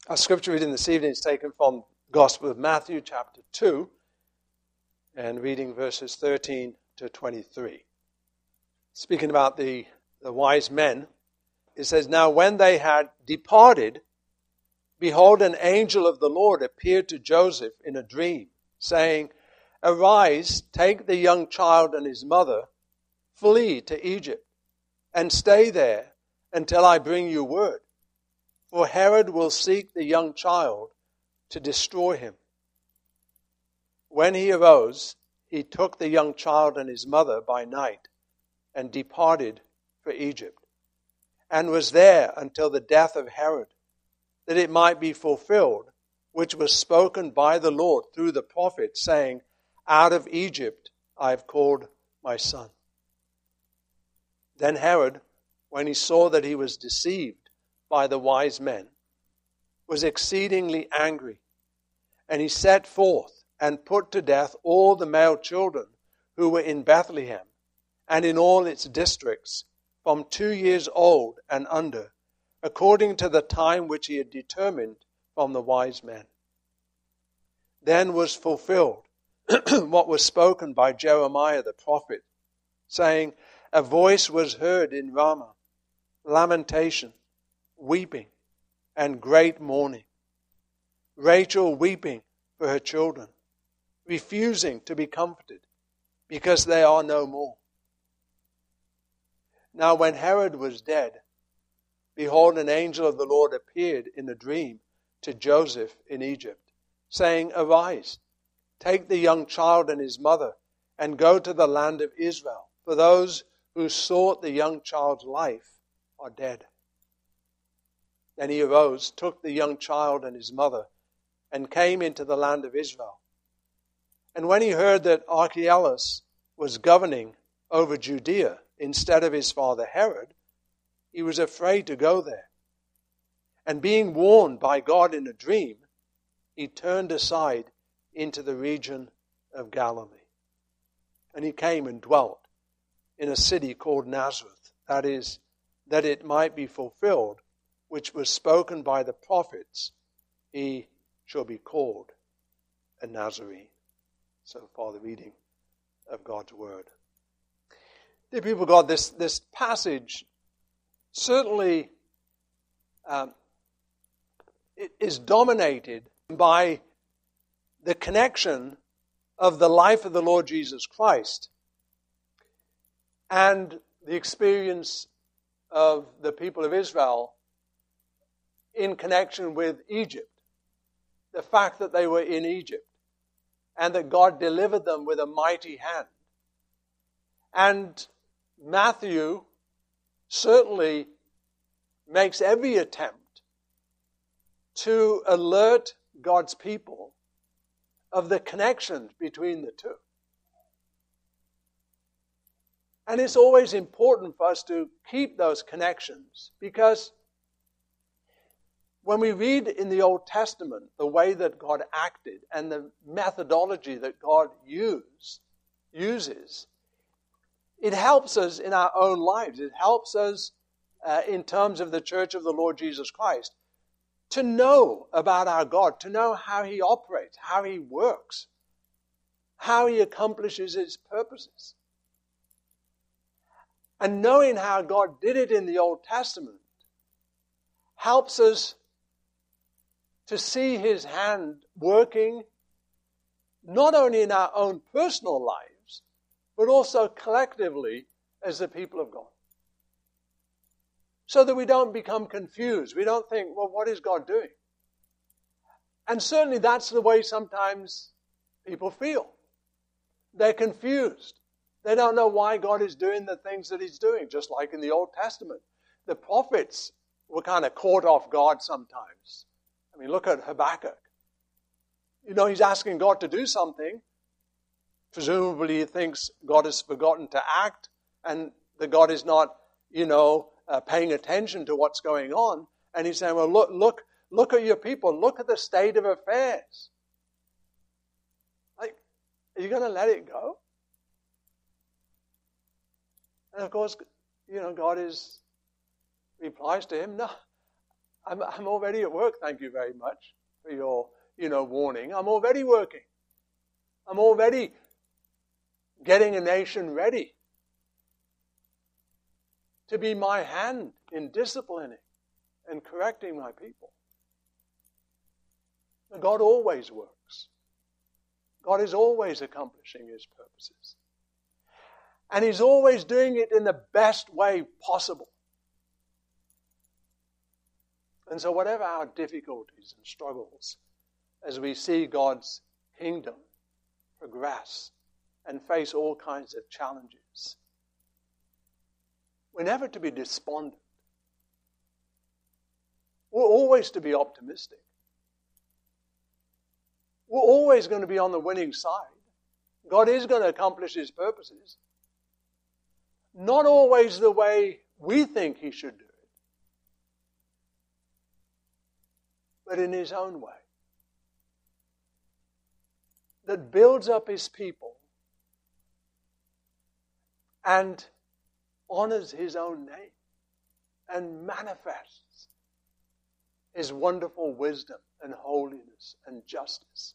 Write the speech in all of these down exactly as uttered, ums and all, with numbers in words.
Our scripture reading this evening is taken from Gospel of Matthew, chapter two, and reading verses thirteen to twenty-three. Speaking about the, the wise men, it says, "Now when they had departed, behold, an angel of the Lord appeared to Joseph in a dream, saying, 'Arise, take the young child and his mother, flee to Egypt, and stay there until I bring you word. For Herod will seek the young child to destroy him.' When he arose, he took the young child and his mother by night and departed for Egypt, and was there until the death of Herod, that it might be fulfilled, which was spoken by the Lord through the prophet, saying, 'Out of Egypt I have called my son.' Then Herod, when he saw that he was deceived by the wise men, was exceedingly angry, and he set forth and put to death all the male children who were in Bethlehem and in all its districts, from two years old and under, according to the time which he had determined from the wise men. Then was fulfilled what was spoken by Jeremiah the prophet, saying, 'A voice was heard in Ramah, lamentation, weeping, and great mourning. Rachel weeping for her children, refusing to be comforted, because they are no more.' Now when Herod was dead, behold, an angel of the Lord appeared in a dream to Joseph in Egypt, saying, 'Arise, take the young child and his mother, and go to the land of Israel, for those who sought the young child's life are dead.' Then he arose, took the young child and his mother, and came into the land of Israel. And when he heard that Archelaus was governing over Judea instead of his father Herod, he was afraid to go there. And being warned by God in a dream, he turned aside into the region of Galilee. And he came and dwelt in a city called Nazareth, that is, that it might be fulfilled, which was spoken by the prophets, 'He shall be called a Nazarene.'" So far the reading of God's word. Dear people of God, this, this passage certainly um, it is dominated by the connection of the life of the Lord Jesus Christ and the experience of the people of Israel in connection with Egypt. The fact that they were in Egypt and that God delivered them with a mighty hand. And Matthew certainly makes every attempt to alert God's people of the connections between the two. And it's always important for us to keep those connections, because when we read in the Old Testament the way that God acted and the methodology that God use, uses, it helps us in our own lives. It helps us uh, in terms of the Church of the Lord Jesus Christ to know about our God, to know how He operates, how He works, how He accomplishes His purposes. And knowing how God did it in the Old Testament helps us to see His hand working not only in our own personal lives, but also collectively as the people of God. So that we don't become confused. We don't think, well, what is God doing? And certainly that's the way sometimes people feel. They're confused. They don't know why God is doing the things that He's doing, just like in the Old Testament. The prophets were kind of caught off guard sometimes. I mean, look at Habakkuk. You know, he's asking God to do something. Presumably he thinks God has forgotten to act and that God is not, you know, uh, paying attention to what's going on. And he's saying, well, look, look, look at your people. Look at the state of affairs. Like, are you going to let it go? And of course, you know, God is replies to him, no, I'm, I'm already at work, thank you very much for your, you know, warning. I'm already working. I'm already getting a nation ready to be my hand in disciplining and correcting my people. God always works. God is always accomplishing His purposes. And He's always doing it in the best way possible. And so whatever our difficulties and struggles, as we see God's kingdom progress and face all kinds of challenges, we're never to be despondent. We're always to be optimistic. We're always going to be on the winning side. God is going to accomplish His purposes. Not always the way we think He should do it, but in His own way. That builds up His people and honors His own name and manifests His wonderful wisdom and holiness and justice.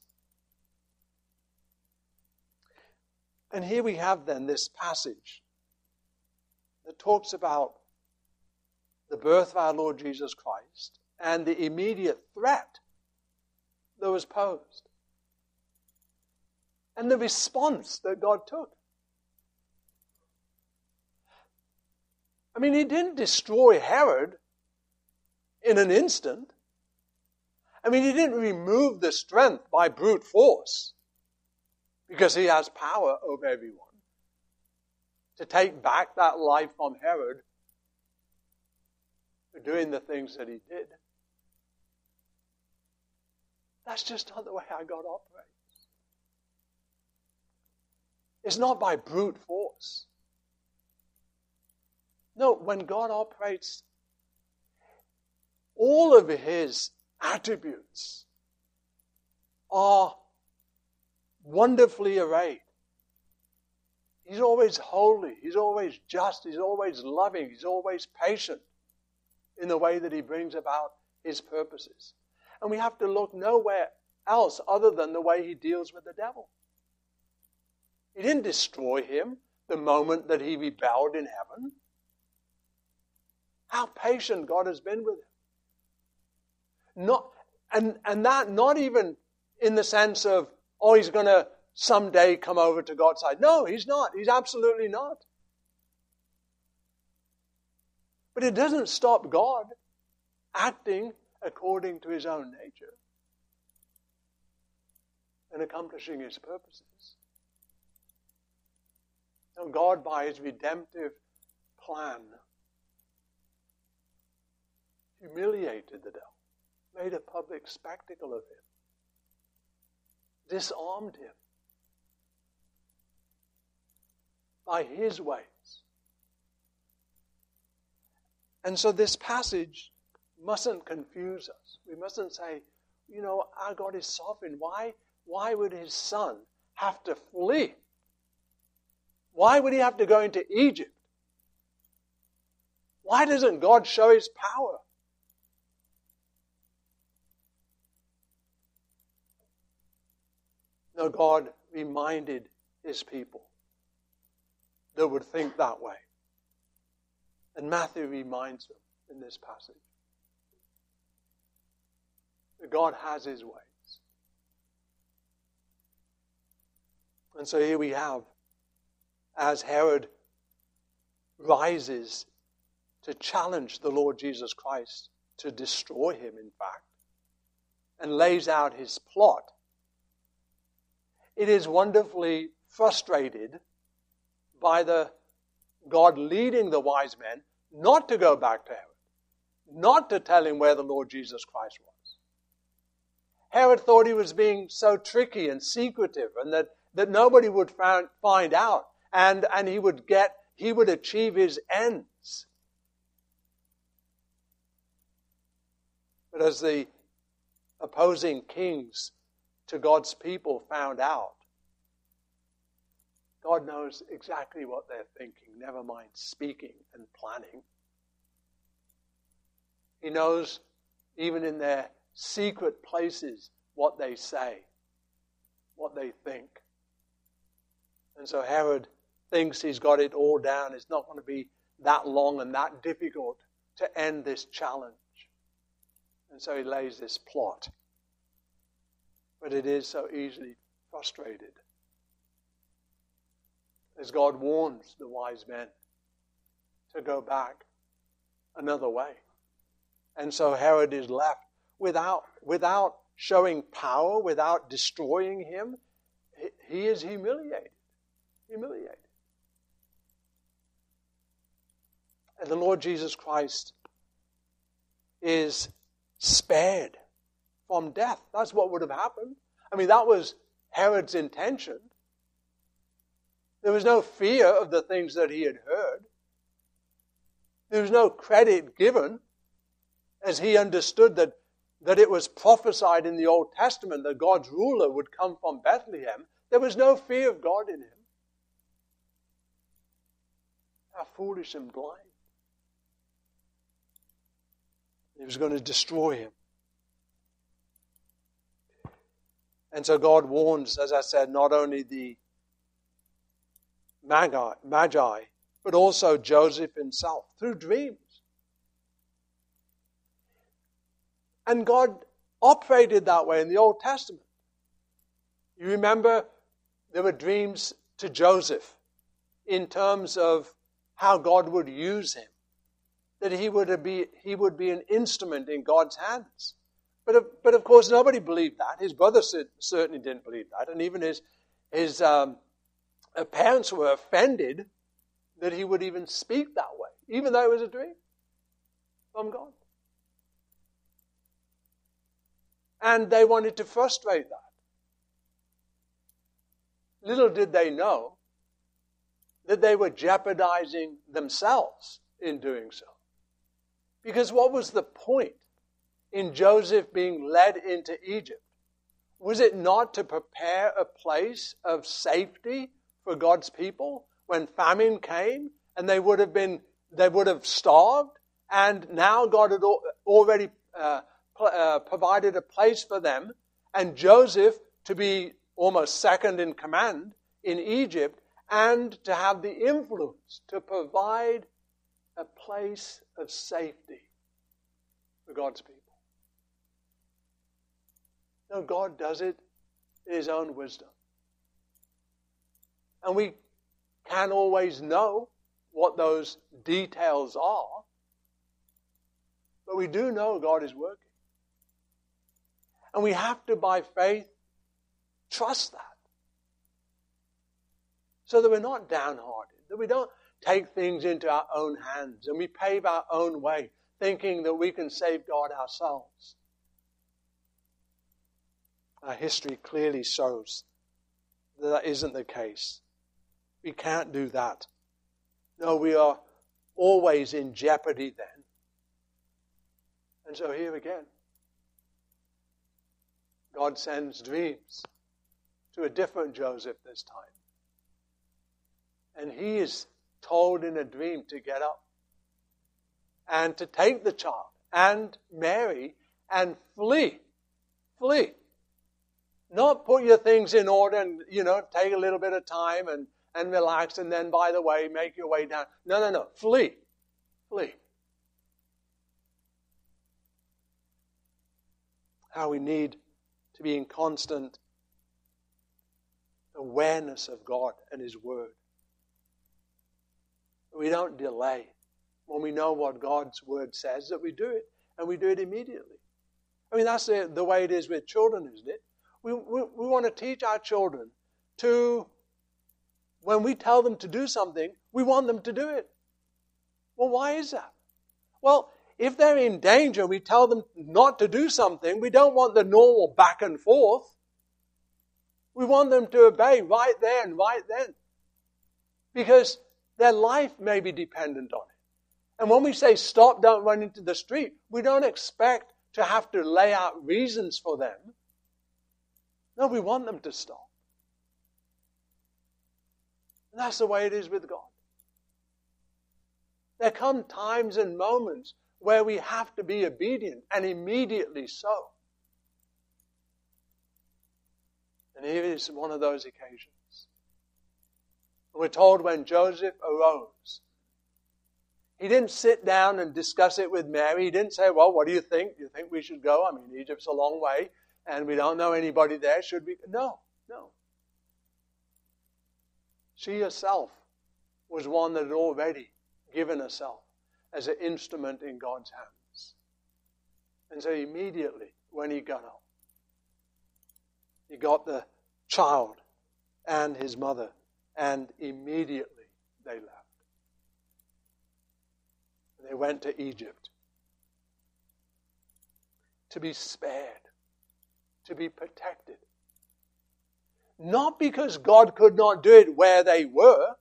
And here we have then this passage that talks about the birth of our Lord Jesus Christ and the immediate threat that was posed and the response that God took. I mean, He didn't destroy Herod in an instant. I mean, He didn't remove the strength by brute force because He has power over everyone to take back that life from Herod for doing the things that he did. That's just not the way our God operates. It's not by brute force. No, when God operates, all of His attributes are wonderfully arrayed. He's always holy. He's always just. He's always loving. He's always patient in the way that He brings about His purposes. And we have to look nowhere else other than the way He deals with the devil. He didn't destroy him the moment that he rebelled in heaven. How patient God has been with him. Not, and, and that not even in the sense of, oh, he's going to someday come over to God's side. No, He's not. He's absolutely not. But it doesn't stop God acting according to His own nature and accomplishing His purposes. Now, God, by His redemptive plan, humiliated the devil, made a public spectacle of him, disarmed him by His ways. And so this passage mustn't confuse us. We mustn't say, you know, our God is sovereign. Why, why would His Son have to flee? Why would He have to go into Egypt? Why doesn't God show His power? No, God reminded His people that would think that way. And Matthew reminds them in this passage that God has His ways. And so here we have, as Herod rises to challenge the Lord Jesus Christ, to destroy Him, in fact, and lays out his plot, it is wonderfully frustrated by the God leading the wise men not to go back to Herod, not to tell him where the Lord Jesus Christ was. Herod thought he was being so tricky and secretive and that, that nobody would find, find out and, and he would get, he would achieve his ends. But as the opposing kings to God's people found out, God knows exactly what they're thinking, never mind speaking and planning. He knows even in their secret places, what they say, what they think. And so Herod thinks he's got it all down. It's not going to be that long and that difficult to end this challenge. And so he lays this plot. But it is so easily frustrated. As God warns the wise men to go back another way. And so Herod is left without, without showing power, without destroying him. He is humiliated. Humiliated. And the Lord Jesus Christ is spared from death. That's what would have happened. I mean, that was Herod's intention. There was no fear of the things that he had heard. There was no credit given, as he understood that, that it was prophesied in the Old Testament that God's ruler would come from Bethlehem. There was no fear of God in him. How foolish and blind. He was going to destroy him. And so God warns, as I said, not only the Magi, Magi, but also Joseph himself through dreams. And God operated that way in the Old Testament. You remember there were dreams to Joseph in terms of how God would use him, that he would be, he would be an instrument in God's hands. But of, but of course, nobody believed that. His brother certainly didn't believe that. And even his, his um, parents were offended that he would even speak that way, even though it was a dream from God. And they wanted to frustrate that. Little did they know that they were jeopardizing themselves in doing so. Because what was the point in Joseph being led into Egypt? Was it not to prepare a place of safety for God's people when famine came and they would have been, they would have starved? And now God had already uh, uh, provided a place for them, and Joseph to be almost second in command in Egypt, and to have the influence to provide a place of safety for God's people. No, God does it in His own wisdom. And we can't always know what those details are, but we do know God is working. And we have to, by faith, trust that. So that we're not downhearted, that we don't take things into our own hands and we pave our own way, thinking that we can save God ourselves. Our history clearly shows that that isn't the case. We can't do that. No, we are always in jeopardy then. And so here again, God sends dreams to a different Joseph this time. And he is told in a dream to get up and to take the child and Mary and flee. Flee. Not put your things in order and, you know, take a little bit of time and, and relax and then, by the way, make your way down. No, no, no. Flee. Flee. How we need to be in constant awareness of God and His Word. We don't delay when we know what God's Word says, that we do it, and we do it immediately. I mean, that's the, the way it is with children, isn't it? We, we, we want to teach our children to, when we tell them to do something, we want them to do it. Well, why is that? Well, if they're in danger, we tell them not to do something, we don't want the normal back and forth. We want them to obey right there and right then. Because their life may be dependent on it. And when we say stop, don't run into the street, we don't expect to have to lay out reasons for them. No, we want them to stop. And that's the way it is with God. There come times and moments where we have to be obedient, and immediately so. And here is one of those occasions. We're told when Joseph arose, he didn't sit down and discuss it with Mary. He didn't say, well, what do you think? Do you think we should go? I mean, Egypt's a long way, and we don't know anybody there. Should we? No, no. She herself was one that had already given herself as an instrument in God's hands. And so immediately, when he got up, he got the child and his mother, and immediately they left. And they went to Egypt to be spared, to be protected. Not because God could not do it where they were.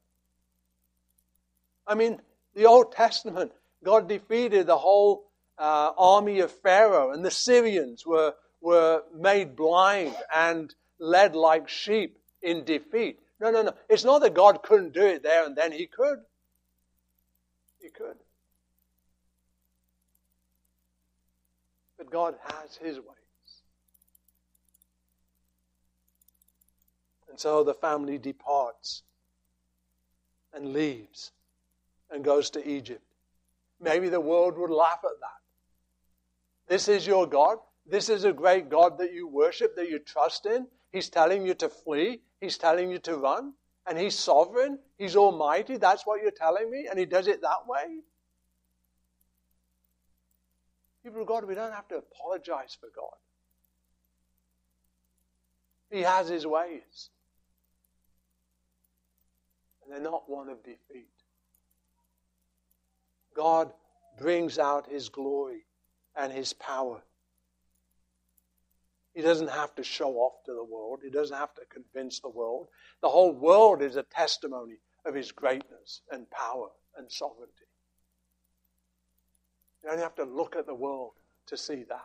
I mean, the Old Testament, God defeated the whole uh, army of Pharaoh, and the Syrians were, were made blind and led like sheep in defeat. No, no, no. It's not that God couldn't do it there and then. He could. He could. But God has his ways. And so the family departs and leaves and goes to Egypt. Maybe the world would laugh at that. This is your God. This is a great God that you worship, that you trust in. He's telling you to flee. He's telling you to run. And he's sovereign. He's almighty. That's what you're telling me. And he does it that way. People of God, we don't have to apologize for God. He has his ways. And they're not one of defeat. God brings out his glory and his power. He doesn't have to show off to the world. He doesn't have to convince the world. The whole world is a testimony of his greatness and power and sovereignty. You only have to look at the world to see that.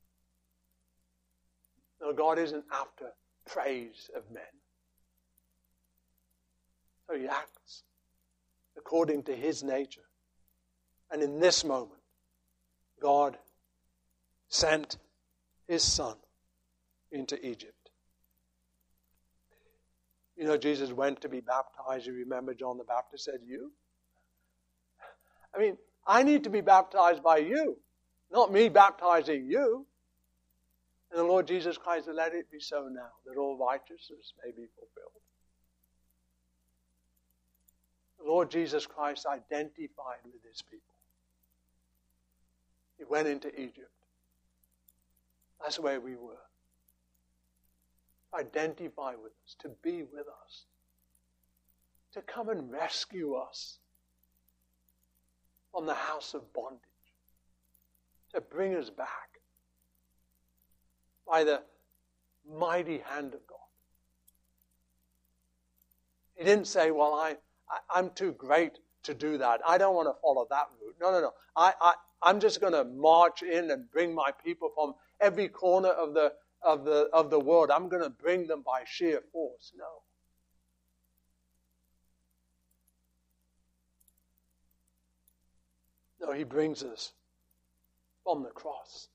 No, God isn't after praise of men. So he acts according to his nature. And in this moment, God sent his son into Egypt. You know, Jesus went to be baptized. You remember John the Baptist said, you? I mean, I need to be baptized by you, not me baptizing you. And the Lord Jesus Christ said, let it be so now, that all righteousness may be fulfilled. The Lord Jesus Christ identified with his people. He went into Egypt. That's where we were. Identify with us, to be with us, to come and rescue us from the house of bondage, to bring us back by the mighty hand of God. He didn't say, well, I, I, I'm too great to do that. I don't want to follow that route. No, no, no. I, I, I'm just going to march in and bring my people from every corner of the of the of the world. I'm going to bring them by sheer force. No. No, he brings us from the cross.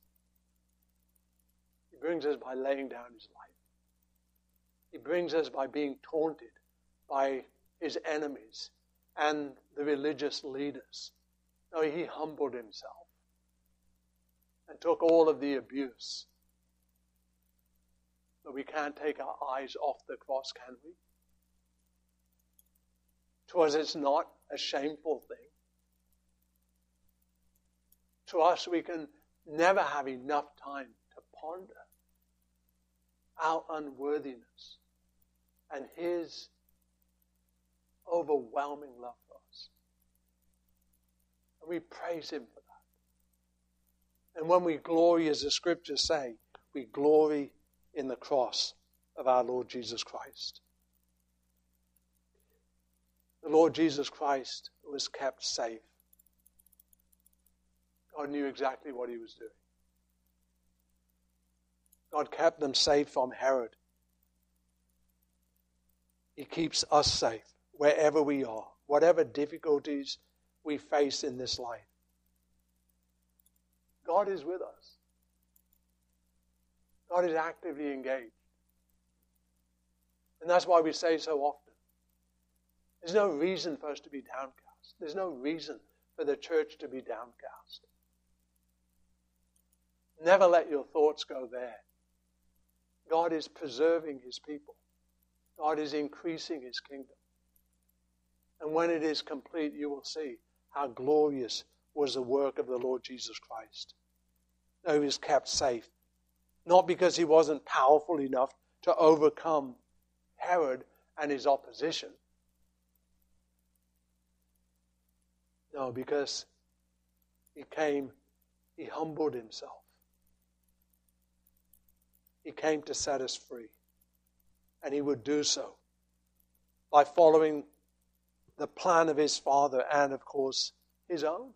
He brings us by laying down his life. He brings us by being taunted by his enemies and the religious leaders. No, he humbled himself and took all of the abuse. But we can't take our eyes off the cross, can we? To us, it's not a shameful thing. To us, we can never have enough time to ponder our unworthiness and his overwhelming love for us. And we praise him for that. And when we glory, as the scriptures say, we glory in the cross of our Lord Jesus Christ. The Lord Jesus Christ was kept safe. God knew exactly what he was doing. God kept them safe from Herod. He keeps us safe wherever we are, whatever difficulties we face in this life. God is with us. God is actively engaged. And that's why we say so often, there's no reason for us to be downcast. There's no reason for the church to be downcast. Never let your thoughts go there. God is preserving His people. God is increasing His kingdom. And when it is complete, you will see how glorious was the work of the Lord Jesus Christ. Though He was kept safe. Not because He wasn't powerful enough to overcome Herod and his opposition. No, because He came, He humbled Himself. He came to set us free. And He would do so by following the plan of His Father and, of course, His own.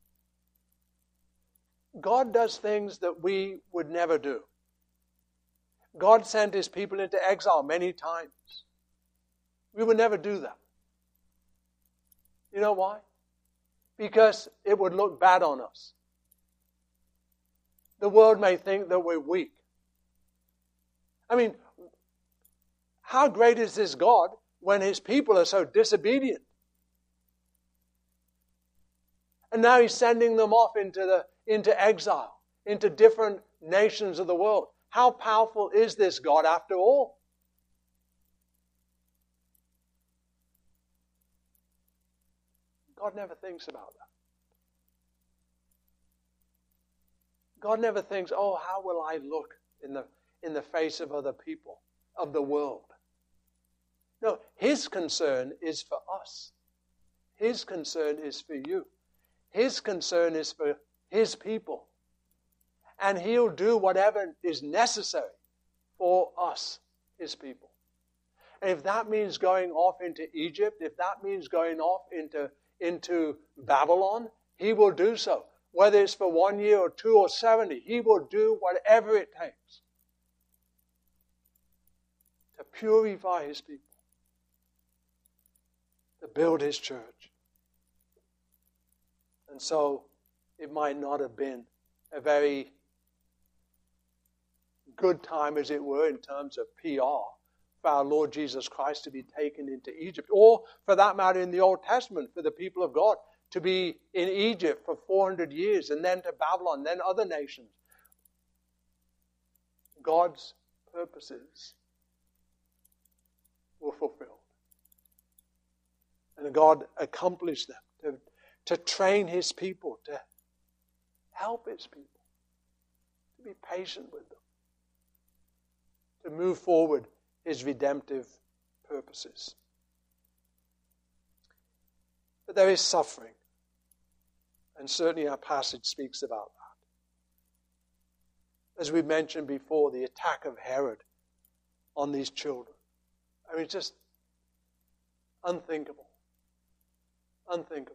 God does things that we would never do. God sent His people into exile many times. We would never do that. You know why? Because it would look bad on us. The world may think that we're weak. I mean, how great is this God when His people are so disobedient? And now He's sending them off into the into exile, into different nations of the world. How powerful is this God after all? God never thinks about that. God never thinks, oh, how will I look in the in the face of other people, of the world? No, His concern is for us. His concern is for you. His concern is for His people. And He'll do whatever is necessary for us, His people. And if that means going off into Egypt, if that means going off into, into Babylon, He will do so. Whether it's for one year or two or seventy, He will do whatever it takes to purify His people, to build His church. And so it might not have been a very good time, as it were, in terms of P R for our Lord Jesus Christ to be taken into Egypt, or for that matter in the Old Testament for the people of God to be in Egypt for four hundred years and then to Babylon, then other nations. God's purposes were fulfilled. And God accomplished them to, to train His people, to help His people, to be patient with them, to move forward His redemptive purposes. But there is suffering, and certainly our passage speaks about that. As we mentioned before, the attack of Herod on these children. I mean, just unthinkable. Unthinkable.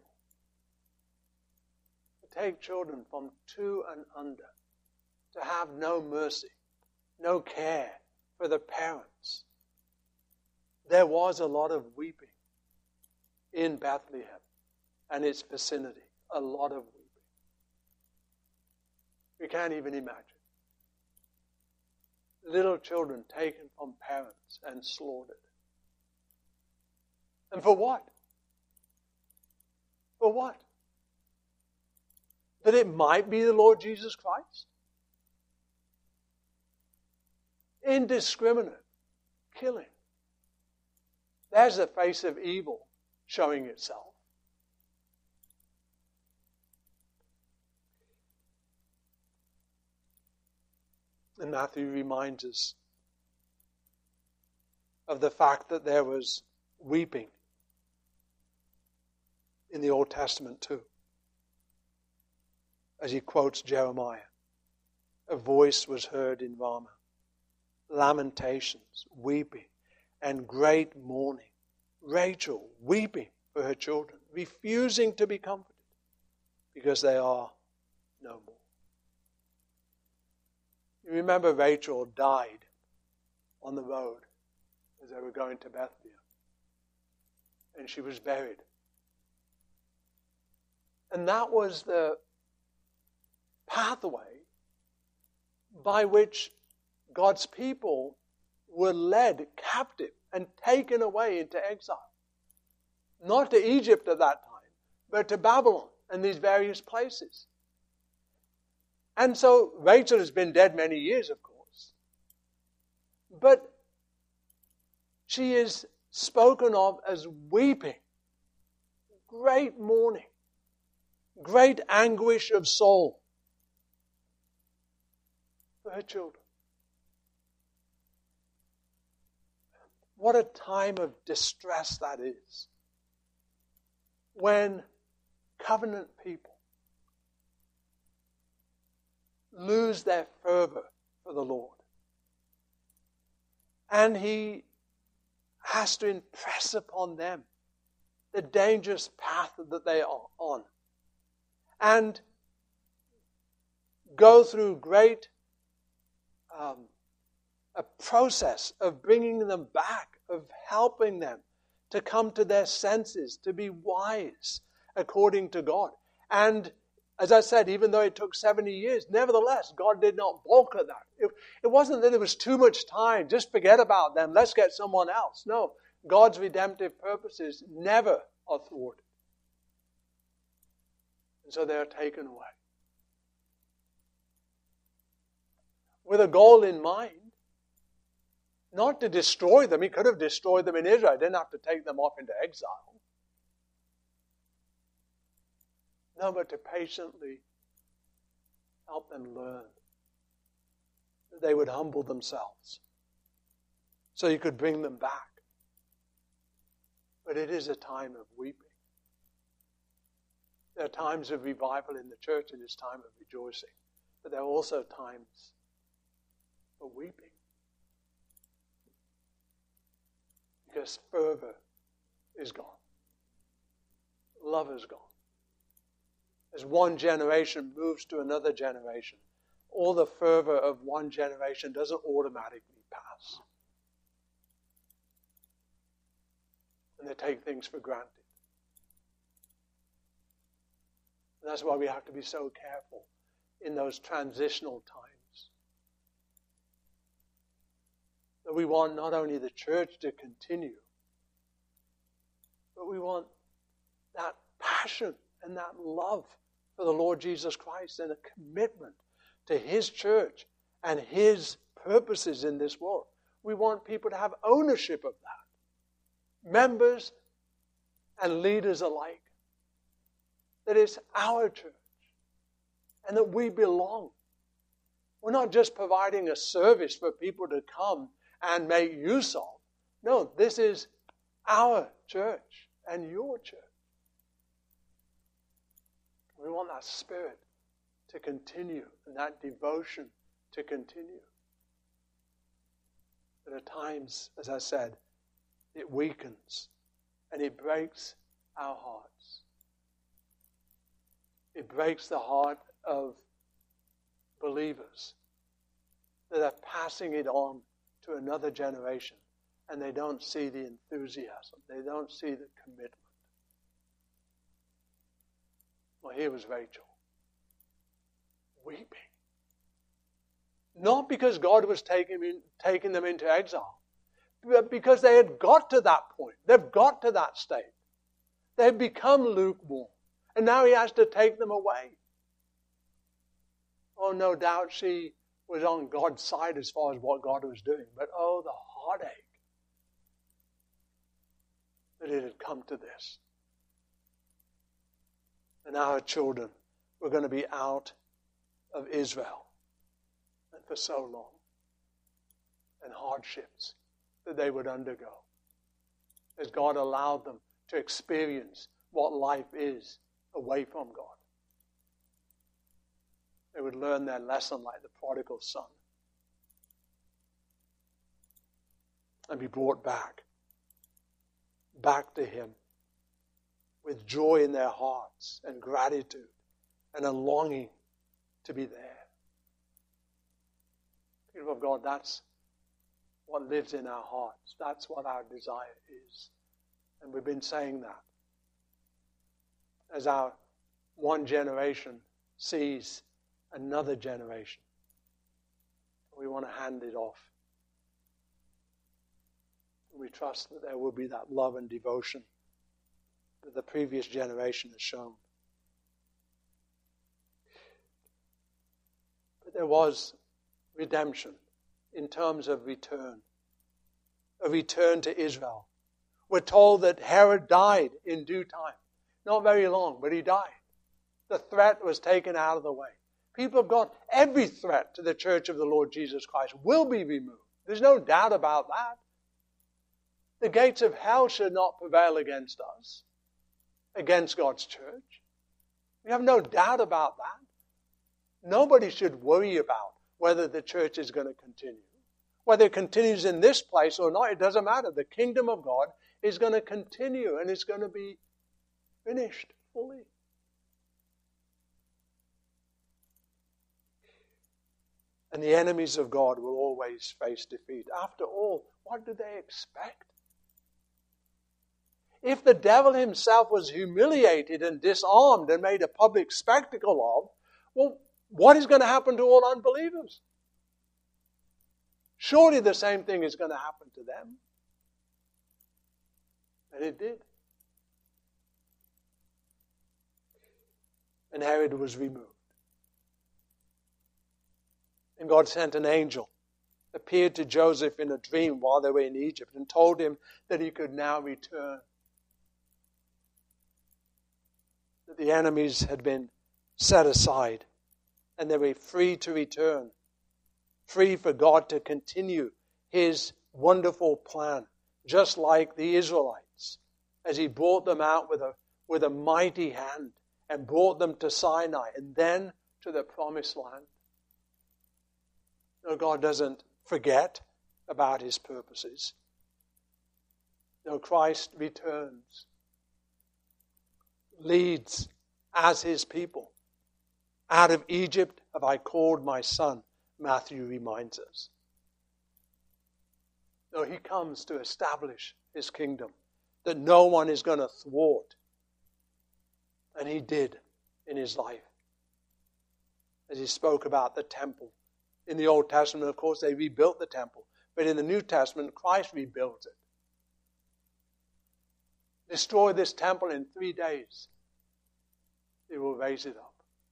To take children from two and under, to have no mercy, no care for the parents. There was a lot of weeping in Bethlehem and its vicinity. A lot of weeping. We can't even imagine. Little children taken from parents and slaughtered. And for what? For what? That it might be the Lord Jesus Christ? Indiscriminate killing. There's the face of evil showing itself. And Matthew reminds us of the fact that there was weeping in the Old Testament too. As he quotes Jeremiah, a voice was heard in Ramah, lamentations, weeping, and great mourning. Rachel weeping for her children, refusing to be comforted because they are no more. You remember Rachel died on the road as they were going to Bethlehem. And she was buried. And that was the pathway by which God's people were led captive and taken away into exile. Not to Egypt at that time, but to Babylon and these various places. And so Rachel has been dead many years, of course. But she is spoken of as weeping, great mourning, great anguish of soul for her children. What a time of distress that is, when covenant people lose their fervor for the Lord. And He has to impress upon them the dangerous path that they are on. And go through great um, a process of bringing them back, of helping them to come to their senses, to be wise according to God. And as I said, even though it took seventy years, nevertheless, God did not balk at that. It, it wasn't that there was too much time, just forget about them, let's get someone else. No, God's redemptive purposes never are thwarted. And so they are taken away. With a goal in mind, not to destroy them. He could have destroyed them in Israel. He didn't have to take them off into exile. No, but to patiently help them learn that they would humble themselves so He could bring them back. But it is a time of weeping. There are times of revival in the church and it's time of rejoicing. But there are also times for weeping. Because fervor is gone. Love is gone. As one generation moves to another generation, all the fervor of one generation doesn't automatically pass. And they take things for granted. And that's why we have to be so careful in those transitional times. That we want not only the church to continue, but we want that passion and that love for the Lord Jesus Christ and a commitment to His church and His purposes in this world. We want people to have ownership of that. Members and leaders alike. That it's our church and that we belong. We're not just providing a service for people to come and make use of. No, this is our church and your church. We want that spirit to continue and that devotion to continue. But at times, as I said, it weakens and it breaks our hearts. It breaks the heart of believers that are passing it on to another generation and they don't see the enthusiasm. They don't see the commitment. Well, here was Rachel, weeping. Not because God was taking, in, taking them into exile, but because they had got to that point. They've got to that state. They've become lukewarm. And now He has to take them away. Oh, no doubt she was on God's side as far as what God was doing. But oh, the heartache that it had come to this. And our children were going to be out of Israel. And for so long. And hardships that they would undergo. As God allowed them to experience what life is away from God. They would learn their lesson like the prodigal son. And be brought back. Back to Him. With joy in their hearts and gratitude and a longing to be there. People of God, that's what lives in our hearts. That's what our desire is. And we've been saying that. As our one generation sees another generation. We want to hand it off. We trust that there will be that love and devotion that the previous generation has shown. But there was redemption in terms of return. A return to Israel. We're told that Herod died in due time. Not very long, but he died. The threat was taken out of the way. People of God, every threat to the church of the Lord Jesus Christ will be removed. There's no doubt about that. The gates of hell should not prevail against us, against God's church. We have no doubt about that. Nobody should worry about whether the church is going to continue. Whether it continues in this place or not, it doesn't matter. The kingdom of God is going to continue and it's going to be finished fully. And the enemies of God will always face defeat. After all, what do they expect? If the devil himself was humiliated and disarmed and made a public spectacle of, well, what is going to happen to all unbelievers? Surely the same thing is going to happen to them. And it did. And Herod was removed. And God sent an angel, appeared to Joseph in a dream while they were in Egypt, and told him that he could now return. That the enemies had been set aside, and they were free to return. Free for God to continue His wonderful plan, just like the Israelites, as He brought them out with a, with a mighty hand and brought them to Sinai and then to the promised land. No, God doesn't forget about His purposes. No, Christ returns, leads as His people. Out of Egypt have I called my son, Matthew reminds us. No, He comes to establish His kingdom that no one is going to thwart. And He did in His life. As He spoke about the temple. In the Old Testament, of course, they rebuilt the temple. But in the New Testament, Christ rebuilt it. Destroy this temple in three days. He will raise it up.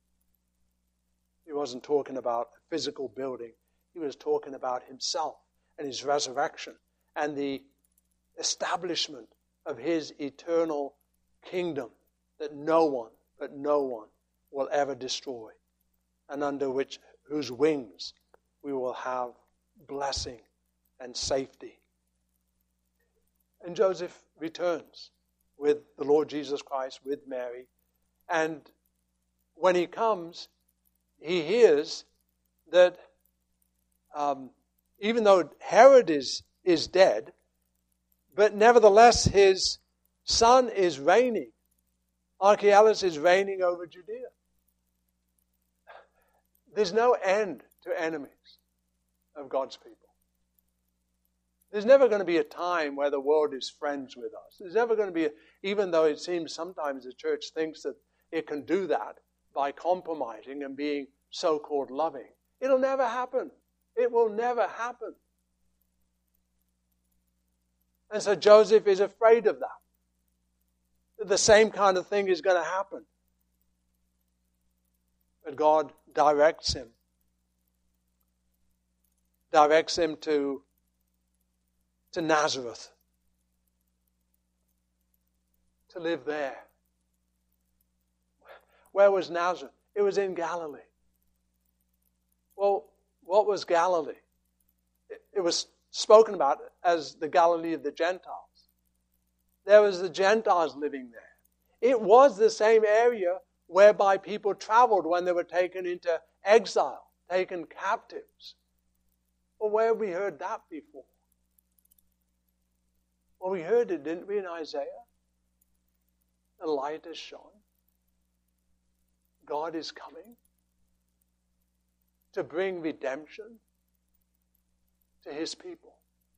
He wasn't talking about a physical building. He was talking about Himself and His resurrection and the establishment of His eternal kingdom that no one, but no one, will ever destroy, and under which whose wings we will have blessing and safety. And Joseph returns with the Lord Jesus Christ, with Mary, and when he comes, he hears that um, even though Herod is, is dead, but nevertheless his son is reigning. Archelaus is reigning over Judea. There's no end to enemies of God's people. There's never going to be a time where the world is friends with us. There's never going to be, a, even though it seems sometimes the church thinks that it can do that by compromising and being so-called loving. It'll never happen. It will never happen. And so Joseph is afraid of that. That the same kind of thing is going to happen. But God directs him. Directs him to, to Nazareth. To live there. Where was Nazareth? It was in Galilee. Well, what was Galilee? It, it was spoken about as the Galilee of the Gentiles. There was the Gentiles living there. It was the same area whereby people traveled when they were taken into exile, taken captives. Well, where have we heard that before? Well, we heard it, didn't we, in Isaiah? The light has shone. God is coming to bring redemption to His people.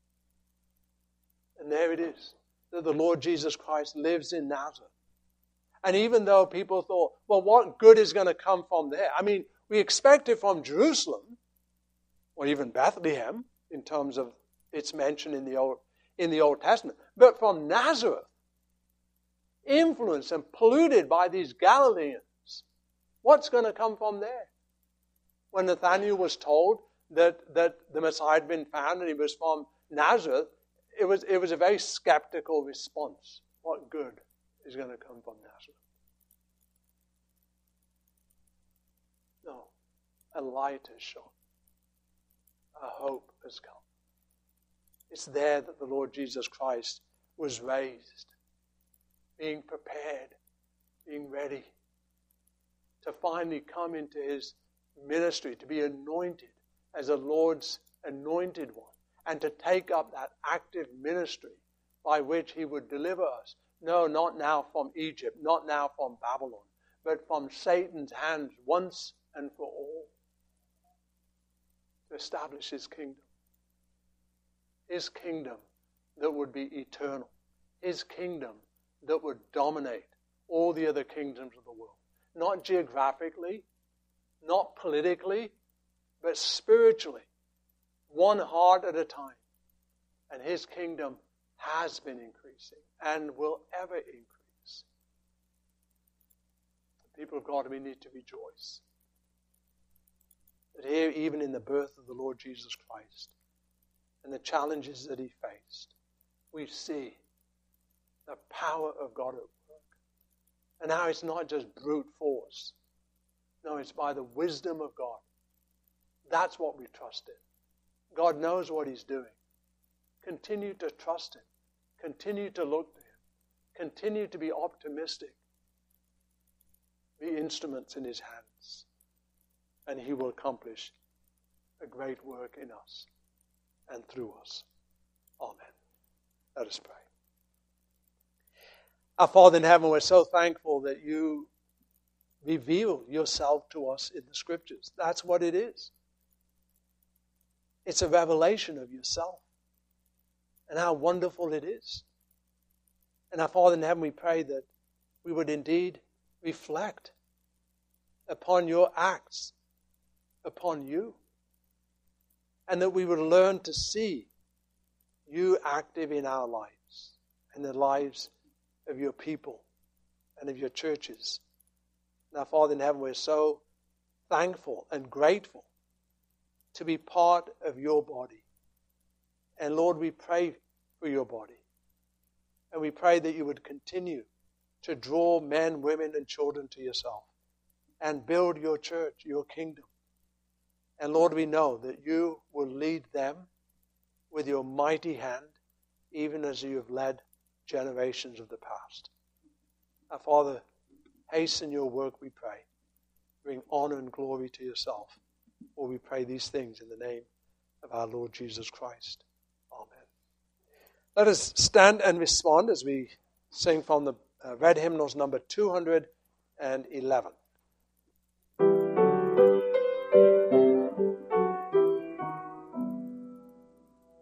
And there it is, that the Lord Jesus Christ lives in Nazareth. And even though people thought, well, what good is going to come from there? I mean, We expect it from Jerusalem, or even Bethlehem, in terms of its mention in the Old, in the Old Testament. But from Nazareth, influenced and polluted by these Galileans, what's going to come from there? When Nathanael was told that, that the Messiah had been found and he was from Nazareth, it was, it was a very skeptical response. What good is going to come from Nazareth? No. A light has shone. A hope has come. It's there that the Lord Jesus Christ was raised, being prepared, being ready to finally come into his ministry, to be anointed as the Lord's anointed one, and to take up that active ministry by which he would deliver us. No, not now from Egypt, not now from Babylon, but from Satan's hands once and for all, to establish his kingdom. His kingdom that would be eternal. His kingdom that would dominate all the other kingdoms of the world. Not geographically, not politically, but spiritually. One heart at a time. And his kingdom has been increasing and will ever increase. The people of God, we need to rejoice. That here, even in the birth of the Lord Jesus Christ, and the challenges that he faced, we see the power of God at work. And now it's not just brute force. No, it's by the wisdom of God. That's what we trust in. God knows what he's doing. Continue to trust him. Continue to look to him. Continue to be optimistic. Be instruments in his hands. And he will accomplish a great work in us and through us. Amen. Let us pray. Our Father in heaven, we're so thankful that you reveal yourself to us in the Scriptures. That's what it is. It's a revelation of yourself. And how wonderful it is. And our Father in heaven, we pray that we would indeed reflect upon your acts, upon you. And that we would learn to see you active in our lives and the lives of your people and of your churches. Now, Father in heaven, we're so thankful and grateful to be part of your body. And Lord, we pray for your body. And we pray that you would continue to draw men, women, and children to yourself and build your church, your kingdom. And Lord, we know that you will lead them with your mighty hand, even as you have led generations of the past. Our Father, hasten your work, we pray. Bring honor and glory to yourself. For we pray these things in the name of our Lord Jesus Christ. Amen. Let us stand and respond as we sing from the uh, red hymnals number two hundred eleven.